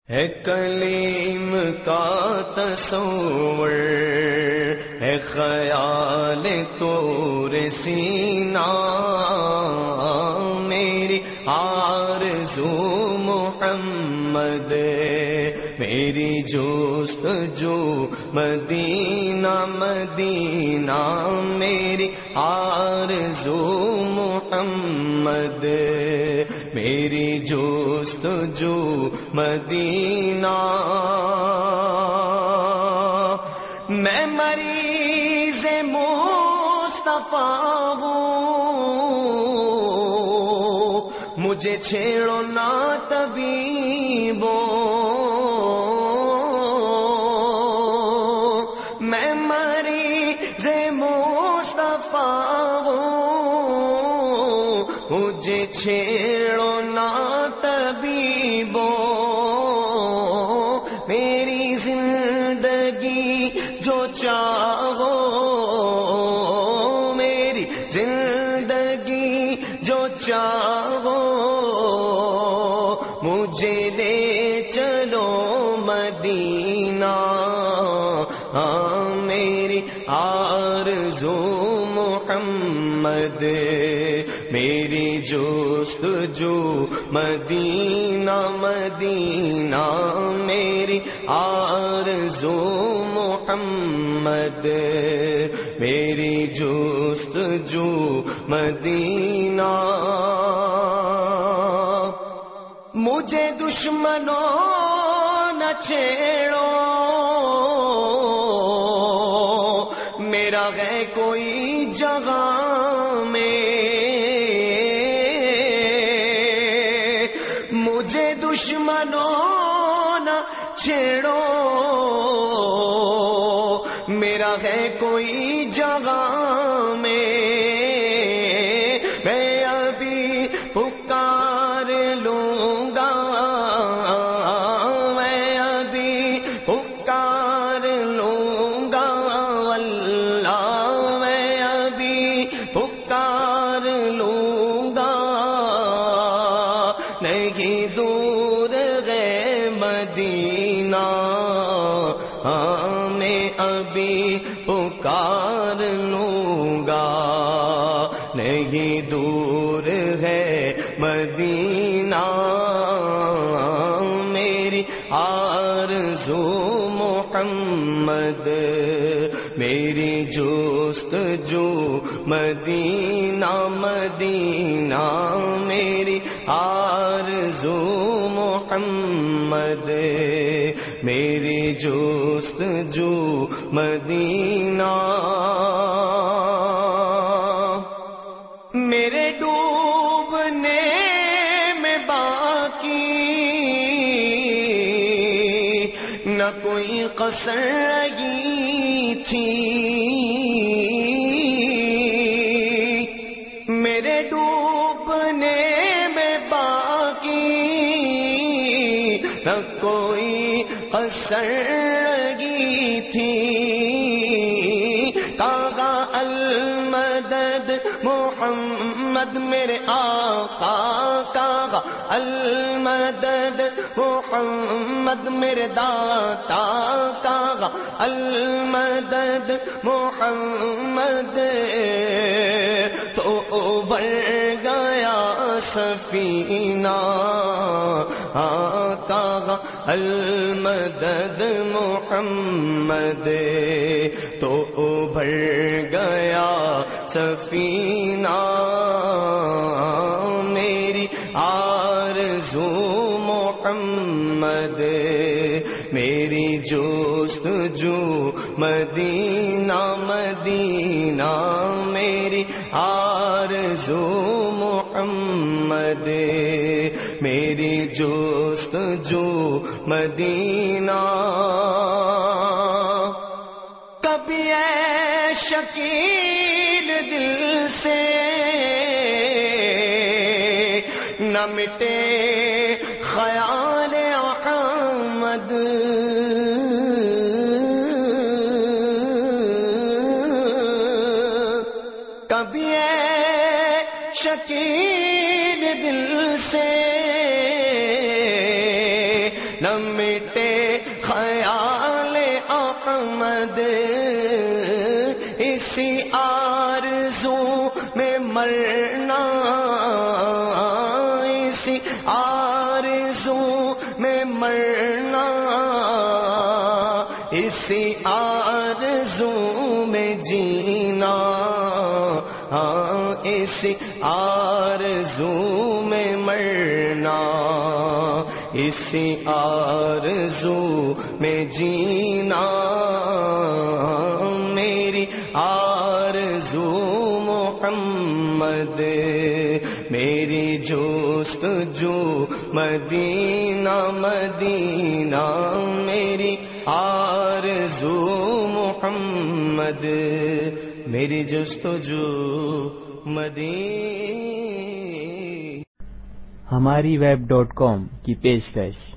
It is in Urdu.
ہے کلیم کا تصور، ہے خیال طور سینہ، میری آرزو محمد، میری جستجو مدینہ مدینہ، میری آرزو محمد، میری جستجو مدینہ۔ میں مریض مصطفیٰ ہوں، مجھے چھیڑو نہ طبیبو، میں مریض مصطفیٰ ہوں، مجھے چھیڑو نہ طبیبو، میری زندگی جو چاہو، میری زندگی جو چاہو، مجھے لے چلو مدینہ، میری آرزو محمد، میری جستجو مدینہ مدینہ، میری آرزو محمد، میری جستجو مدینہ۔ مجھے دشمنوں نہ چھیڑو، میرا ہے کوئی جگہ میں، مجھے دشمنوں نہ چھیڑو، میرا ہے کوئی جگہ میں، میں ابھی پکار لوں گا، میں ابھی پکار لوں گا اللہ، میں ابھی پکار لوں گا، نہیں دور ہے مدینہ، میں ابھی پکار لوں گا، نہیں دور ہے مدینہ، میری آرزو محمد، میری جستجو مدینہ مدینہ، میری آرزو محمد، میری جستجو مدینہ۔ میرے ڈوبنے میں باقی نہ کوئی قصر رہی تھی، میرے ڈوبنے میں باقی نہ کوئی قصر رہی تھی، کہا المدد محمد میرے آقا، کہا المدد محمد میرے داتا، کہا المدد محمد، تو ابھر گیا سفینہ، کہا المدد محمد، تو ابھر گیا سفینہ، میری آرزو محمد، میری جستجو مدینہ مدینہ، میری آرزو محمد، میری جستجو مدینہ۔ کبھی اے شکیل دل سے نہ مٹے خیال احمد، کبھی اے شکیل دل سے نہ مٹے خیال احمد، اسی آرزو میں مرنا، اسی آرزو میں مرنا، اسی آرزو میں جینا، اسی آرزو میں مرنا، اسی آرزو میں جینا، میری آرزو محمد، میری جستجو مدینہ مدینہ، میری آرزو محمد، میری جستجو مدینہ۔ ہماری web.com کی پیشکش